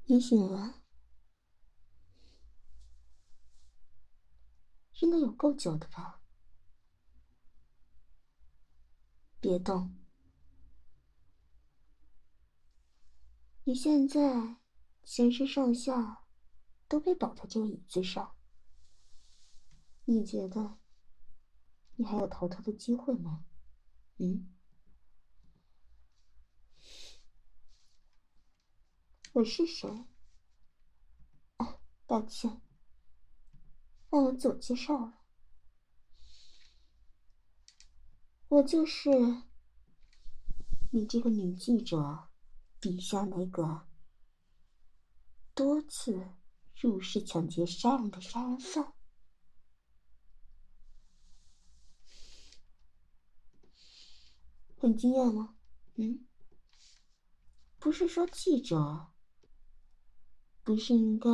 你醒了，真的有够久的吧？别动，你现在全身上下都被绑在这个椅子上，你觉得你还有逃脱的机会吗？嗯，我是谁？抱歉，忘了自我介绍了，我就是你这个女记者底下那个多次入室抢劫杀人的杀人犯。很惊讶吗？嗯，不是说记者不是应该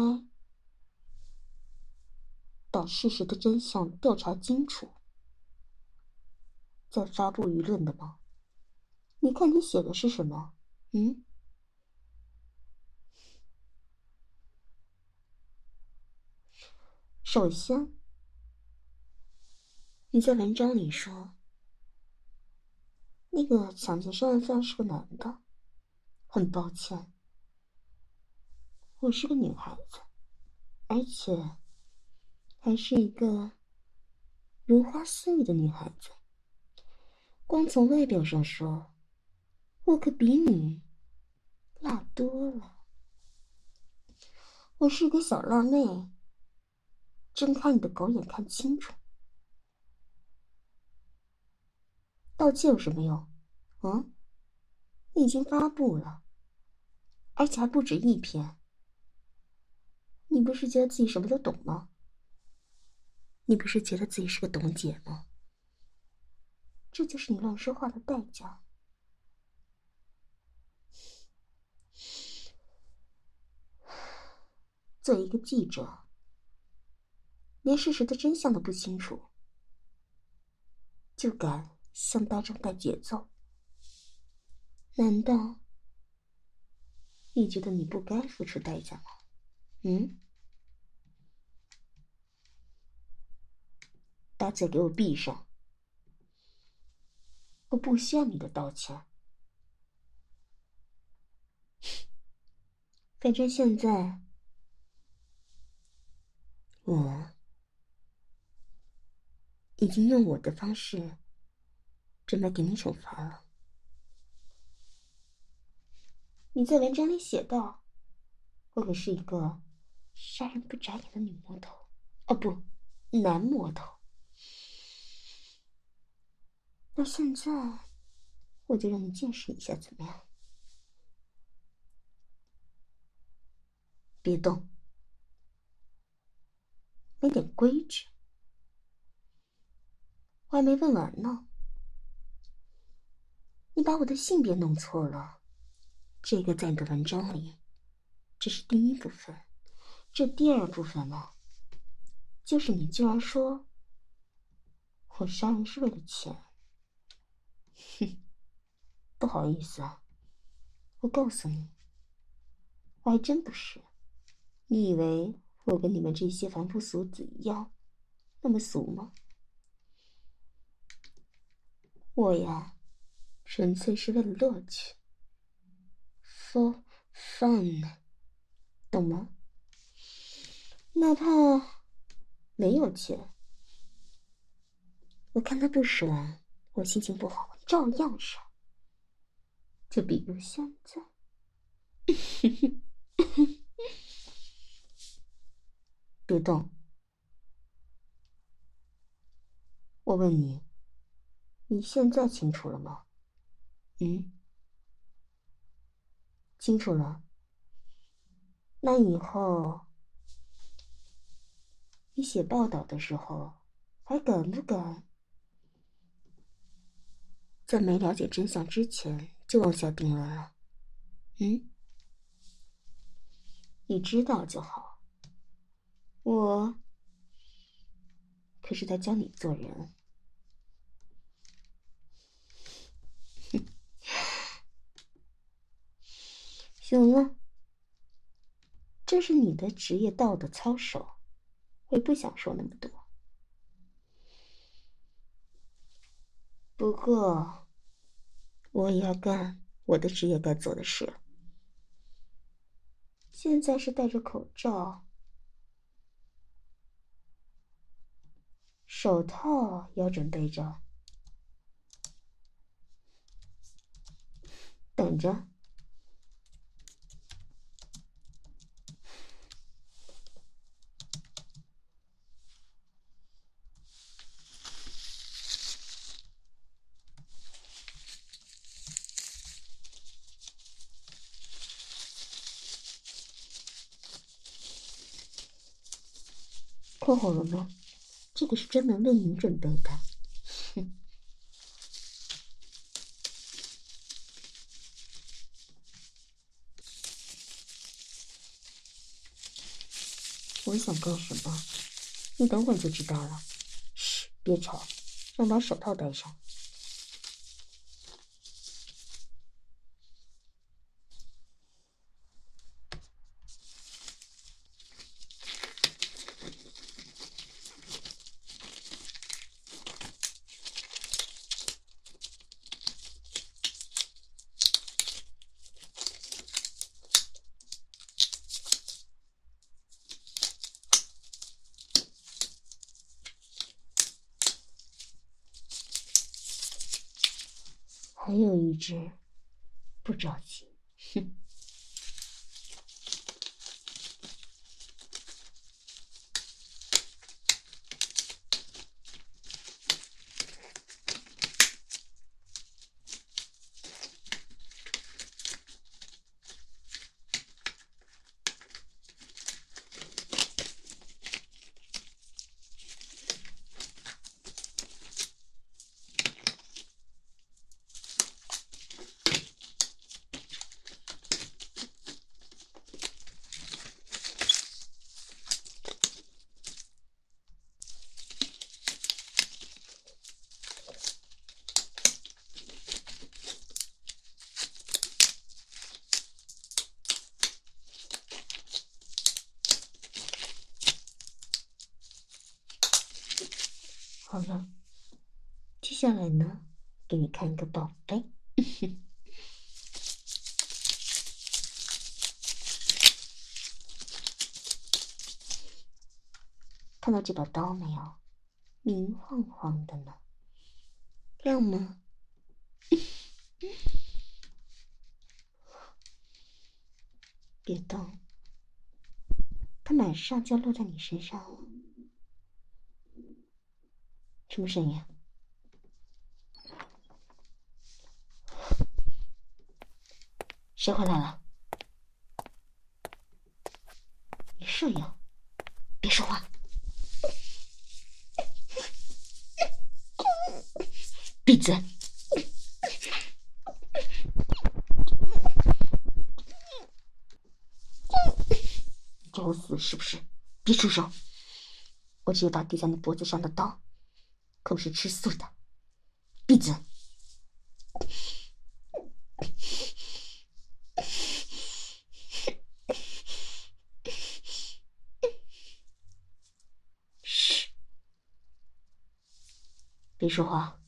把事实的真相调查清楚，再发布舆论的吗？你看你写的是什么？嗯，首先，你在文章里说那个抢劫杀人犯是个男的，很抱歉，我是个女孩子，而且还是一个如花似玉的女孩子。光从外表上说，我可比你辣多了。我是个小辣妹，睁开你的狗眼看清楚。道歉有什么用？嗯，你已经发布了，而且还不止一篇。你不是觉得自己什么都懂吗？你不是觉得自己是个懂姐吗？这就是你乱说话的代价。作为一个记者，连事实的真相都不清楚，就敢向大众带节奏，难道你觉得你不该付出代价吗？嗯，把嘴给我闭上！我不需要你的道歉。反正现在我已经用我的方式准备给你惩罚了。你在文章里写道，我可是一个杀人不眨眼的女魔头，哦不，男魔头。那现在我就让你见识一下怎么样？别动，没点规矩。我还没问完呢，你把我的性别弄错了。这个在你的文章里，这是第一部分。这第二部分呢，就是你居然说我杀人是为了钱。哼，不好意思啊，我告诉你，我还真不是。你以为我跟你们这些凡夫俗子一样那么俗吗？我呀，纯粹是为了乐趣，for fun，懂吗？哪怕没有钱，我看他不爽，我心情不好，照样爽。就比如现在，别动。我问你，你现在清楚了吗？嗯，清楚了。那以后你写报道的时候，还敢不敢在没了解真相之前就妄下定论了？嗯，你知道就好。我可是在教你做人。行了， 这是你的职业道德操守，我也不想说那么多。不过，我也要干我的职业该做的事。现在是戴着口罩，手套要准备着，等着。括好了吗？这个是专门为你准备的。哼。我想干什么，你等会儿就知道了。嘘，别吵，让我把手套戴上。还有一只，不着急。哼。好了，接下来呢，给你看一个宝贝。看到这把刀没有？明晃晃的呢，亮吗？别动，它马上就要落在你身上了。什么声音啊？谁回来了？你舍友，别说话，闭嘴！找死是不是？别出手！我这把抵在你脖子上的刀，可不是吃素的。闭嘴！嘘，别说话。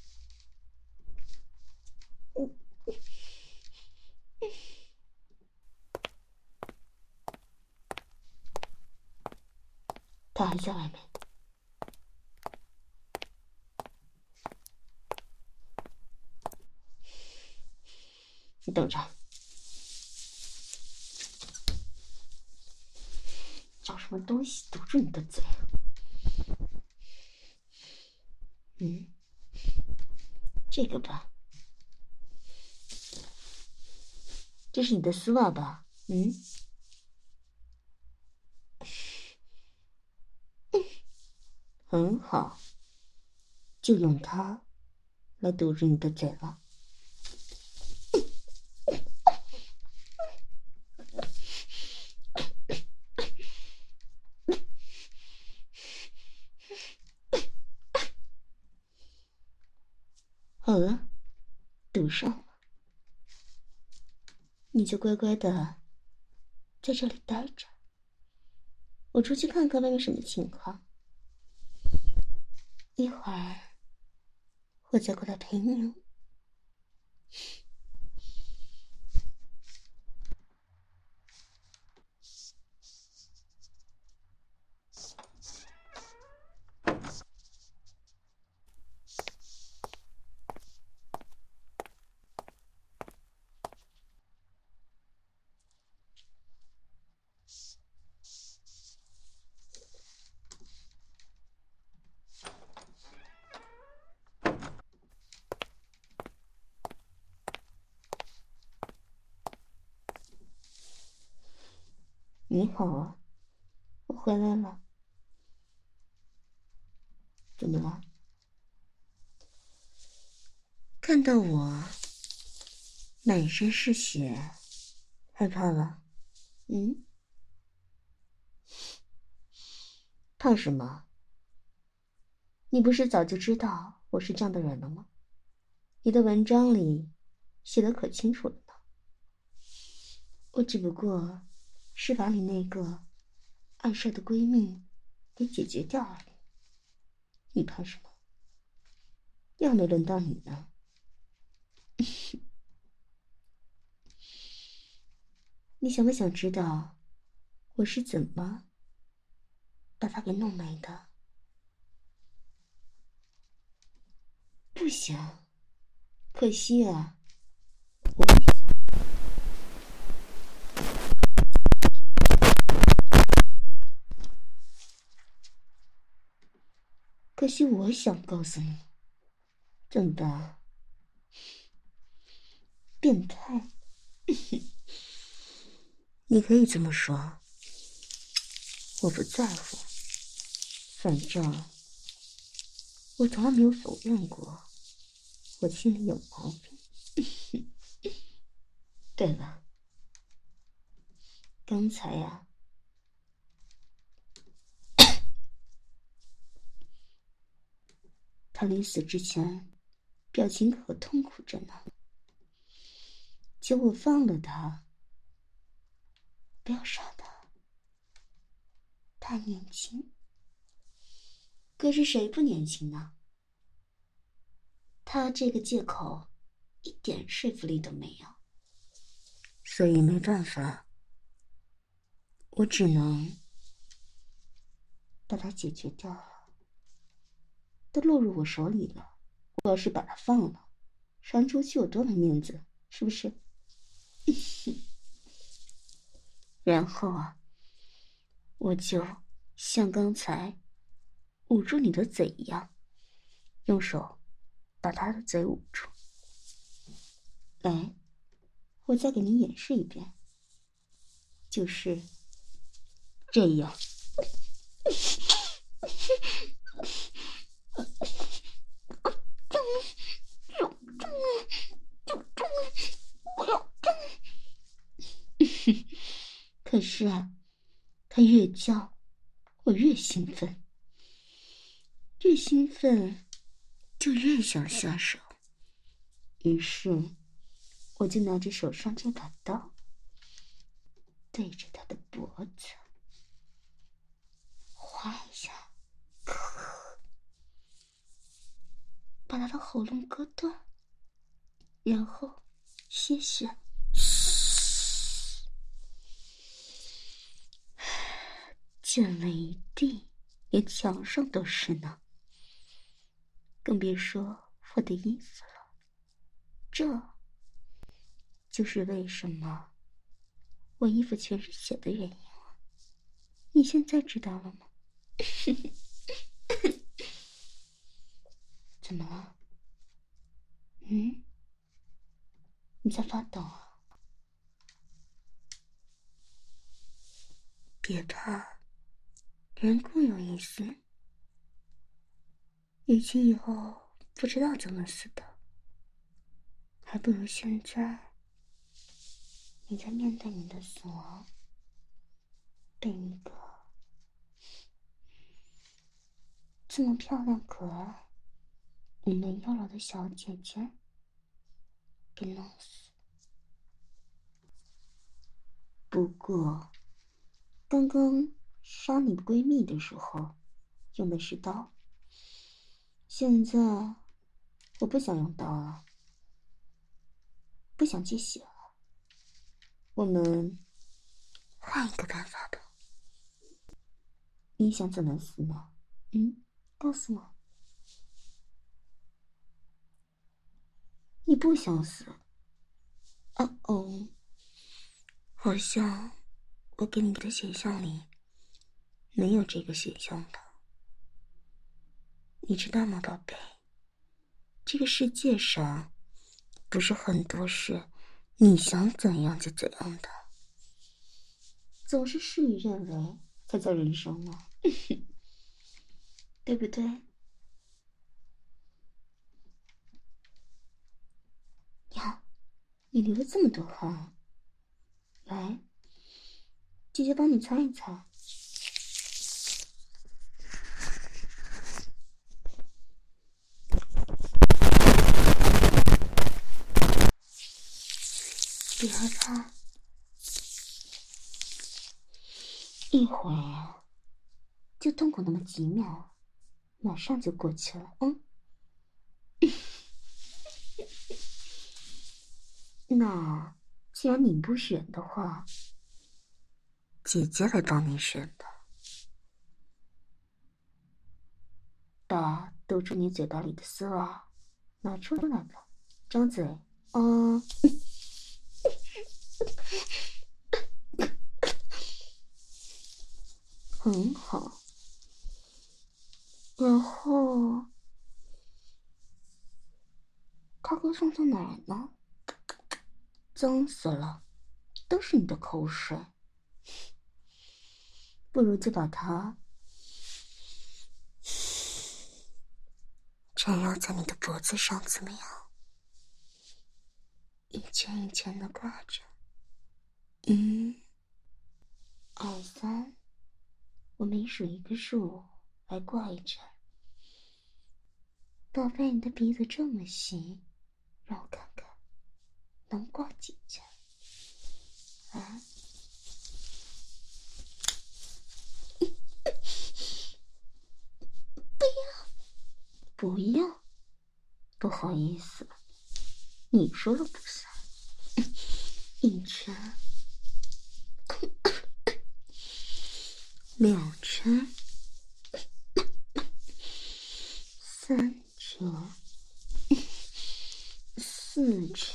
他还在外面。你等着，找什么东西堵住你的嘴？这个吧，这是你的丝袜吧？很好，就用它来堵住你的嘴了。好了，堵上了，你就乖乖的在这里待着。 我出去看看外面什么情况，一会儿我再过来陪你哦。你好啊，我回来了。怎么了？看到我满身是血，害怕了？嗯？怕什么？你不是早就知道我是这样的人了吗？你的文章里写的可清楚了呢。我只不过是把你那个碍事的闺蜜给解决掉而已。你怕什么？又还没轮到你呢。你想不想知道我是怎么把她给弄没的？不想，可惜啊，我想。可惜我想告诉你，怎么办？变态？你可以这么说，我不在乎。反正我从来没有否认过我心里有毛病。对了，刚才呀，他临死之前表情可痛苦着呢，求我放了他，不要杀他，他年轻。可是谁不年轻呢？他这个借口一点说服力都没有，所以没办法，我只能把他解决掉了。都落入我手里了，我要是把他放了，传出去有多没面子，是不是？然后啊，我就像刚才捂住你的嘴一样，用手把他的嘴捂住。来，我再给你演示一遍，就是这样。可是啊，他越叫，我越兴奋，越兴奋就越想下手。于是，我就拿着手上这把刀，对着他的脖子，划一下，把他的喉咙割断，然后歇血。溅了一地，连墙上都是呢，更别说我的衣服了。这就是为什么我衣服全是血的原因了。你现在知道了吗？怎么了？嗯？你在发抖啊？别怕，人固有一死，与其以后不知道怎么死的，还不如现在你在面对你的死亡，被一个这么漂亮可爱、无内妖娆的小姐姐给弄死。不过，刚刚杀你闺蜜的时候用的是刀，现在我不想用刀了，不想见血了，我们换一个办法吧。你想怎么死呢？告诉我。你不想死？哦，好像我给你的选项里没有这个选项的。你知道吗，宝贝？这个世界上不是很多事你想怎样就怎样的，总是事与愿违才叫人生呢，对不对？呀，你流了这么多汗，来，姐姐帮你擦一擦。别害怕，一会儿就痛苦那么几秒，马上就过去了。那既然你不选的话，姐姐来帮你选的。把堵住你嘴巴里的丝袜拿出来吧，张嘴。很好。然后，它该放在哪儿呢？脏死了，都是你的口水。不如就把它缠绕在你的脖子上，怎么样？一圈一圈的挂着。1、2、3，我每数一个数来挂一圈。宝贝，你的鼻子这么细，让我看看能挂几圈。来，不要，不好意思，你说了不算。1圈，2圈，3圈，4圈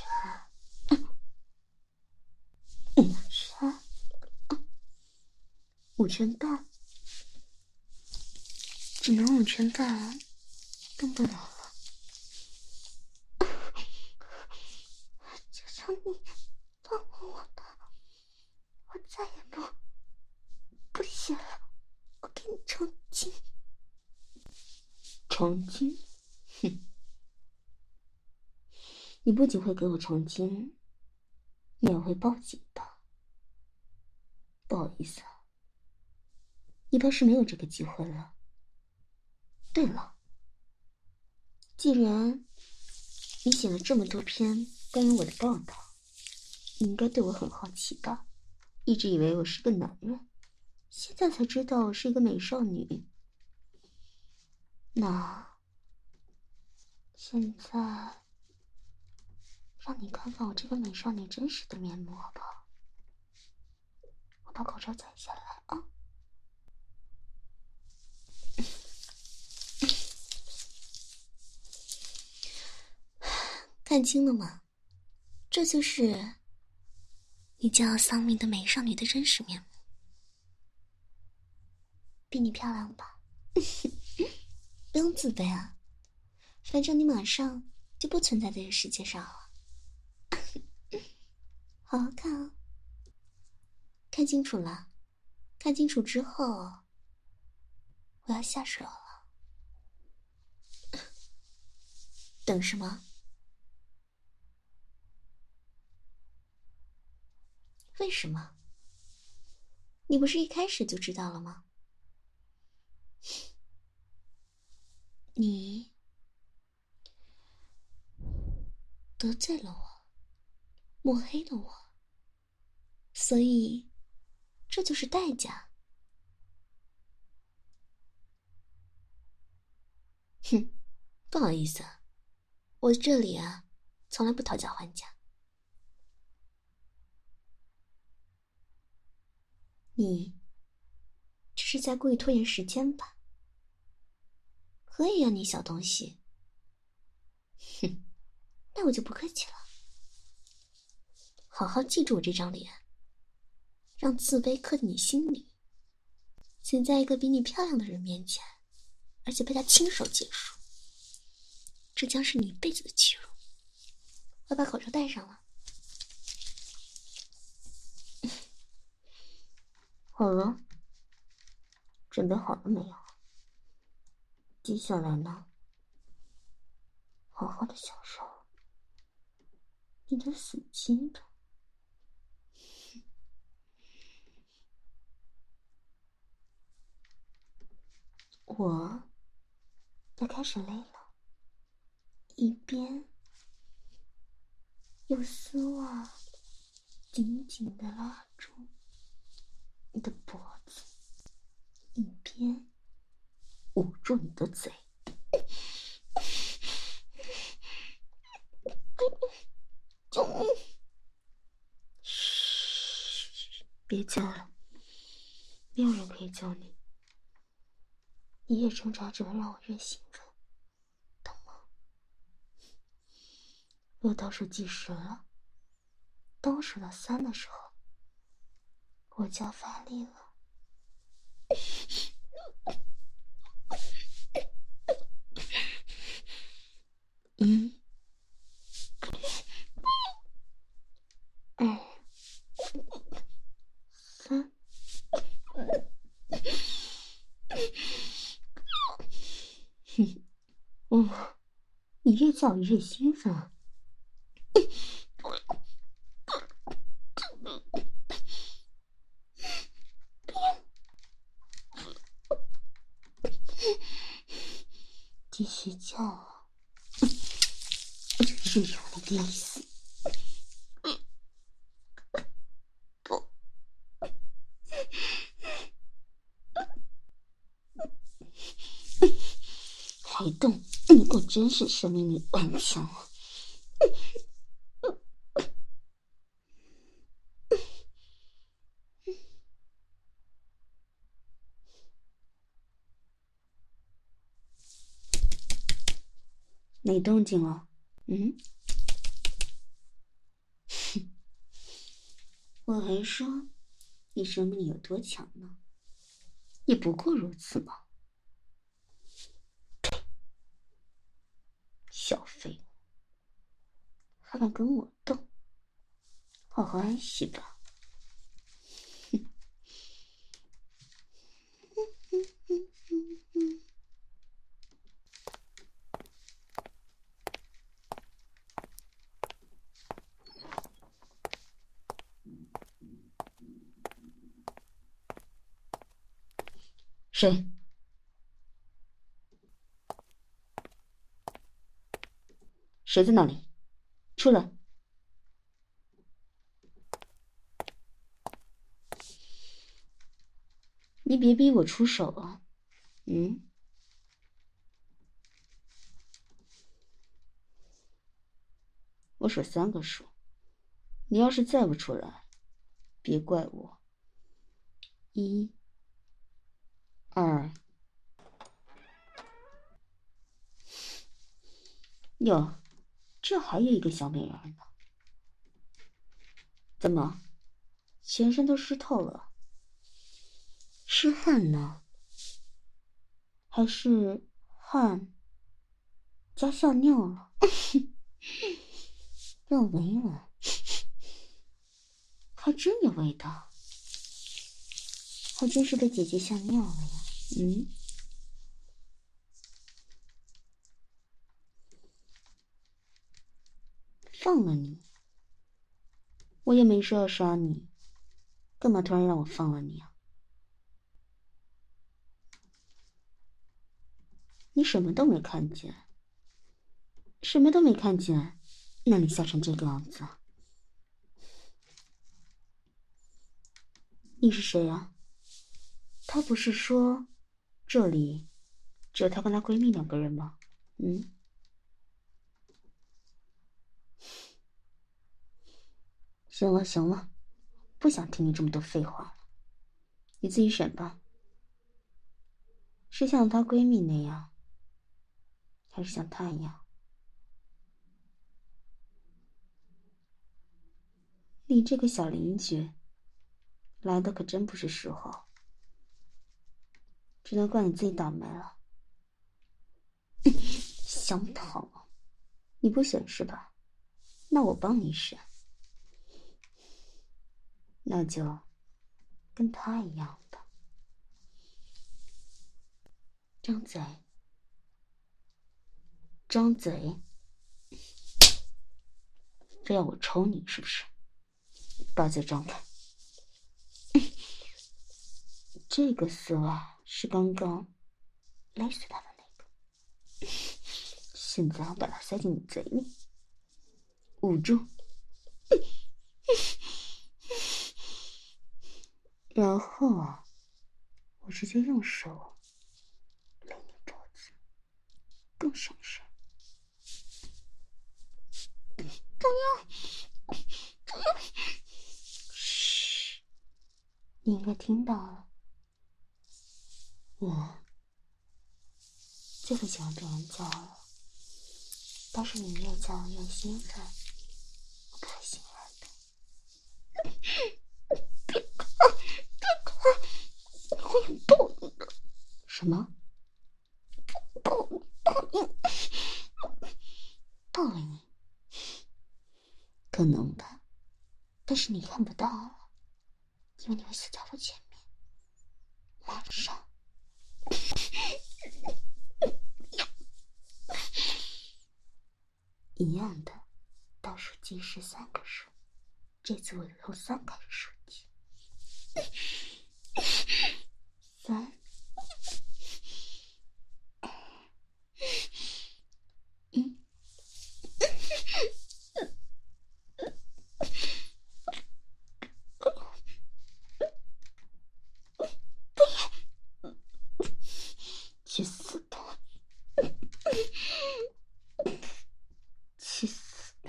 ，5圈，5圈半，只能5圈半，动不了了。求求你放过我吧，我再也不写了，我给你成精。成精？哼！你不仅会给我成精，你也会报警的。不好意思啊，你怕是没有这个机会了。对了，既然你写了这么多篇关于我的报道，你应该对我很好奇吧？一直以为我是个男人，现在才知道我是一个美少女。那现在让你看看我这个美少女真实的面目好不好？我把口罩摘下来啊。看清了吗？这就是你叫桑明的美少女的真实面目。比你漂亮吧？不用自卑啊，反正你马上就不存在在这世界上了。好好看啊，看清楚了，看清楚之后我要下手了。等什么？为什么？你不是一开始就知道了吗？你得罪了我，抹黑了我，所以这就是代价。 哼，不好意思，我这里啊，从来不讨价还价。你这是在故意拖延时间吧？可以啊，你小东西。哼，那我就不客气了。好好记住我这张脸，让自卑刻在你心里。请在一个比你漂亮的人面前，而且被他亲手结束，这将是你一辈子的耻辱。我把口罩戴上了。好了，准备好了没有？接下来呢，好好的享受你的死期吧。我要开始累了，一边用丝袜紧紧地拉住你的脖子，一边捂住你的嘴。救命！嘘，别叫了，没有人可以救你。你越挣扎，只会让我越兴奋，懂吗？我倒数计时了，当我数到3的时候，我就要发力了。1、2、3。你越叫我越兴奋啊！继续叫啊！我就越用力勒死。不，还动，你果真是生命力顽强啊！没动静了。我还说你生命力有多强呢？也不过如此嘛。小废物，还敢跟我斗？好好安息吧。谁？谁在那里？出来！你别逼我出手啊！我数3个数，你要是再不出来，别怪我。1、2。哟，这还有一个小美人呢。怎么，全身都湿透了？是汗呢，还是汗加吓尿了？让我闻一闻，还真有味道，还真是被姐姐吓尿了呀。放了你，我也没说要杀你，干嘛突然让我放了你啊？你什么都没看见，什么都没看见，那你吓成这个样子？你是谁啊？他不是说这里只有她跟她闺蜜2个人吗？嗯。行了行了，不想听你这么多废话了，你自己选吧。是像她闺蜜那样，还是像她一样？你这个小邻居，来的可真不是时候，只能怪你自己倒霉了。想跑，你不选是吧？那我帮你选，那就跟他一样吧。张嘴，张嘴，非要我抽你是不是？把嘴张开。这个丝袜是刚刚勒死他的那个，现在我把它塞进你嘴里，捂住，然后啊，我直接用手勒你脖子，更省事。不要，不要！嘘，你应该听到了。我最不喜欢别人叫了，但是你越叫越兴奋，我不会心软的。别看，别看，我要抱你的。什么？抱你，抱你？可能吧，但是你看不到了，因为你会死在我前面。马上。一样的，倒数计时3个数，这次我从3开始数起。3、1。去死吧！去死吧！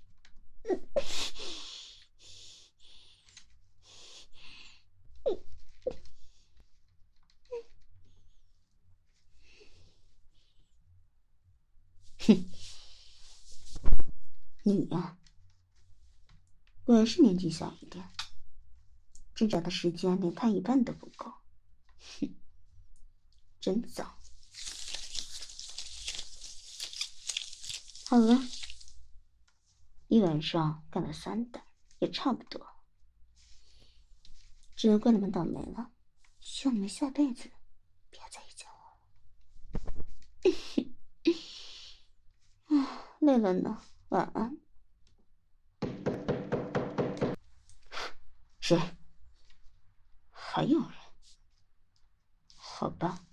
哼，你呀，果然是年纪小一点，挣扎的时间连他一半都不够。哼，真脏。好了，一晚上干了3单，也差不多，只能怪你们倒霉了。希望你们下辈子不要再遇见我了。啊，累了呢，晚安。谁？还有人？好吧。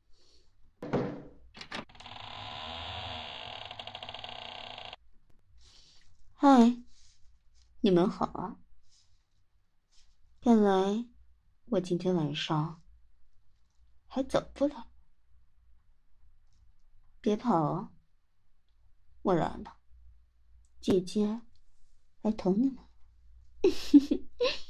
嗨，你们好啊。看来我今天晚上还走不了。别跑哦，我来了，姐姐来捅你们。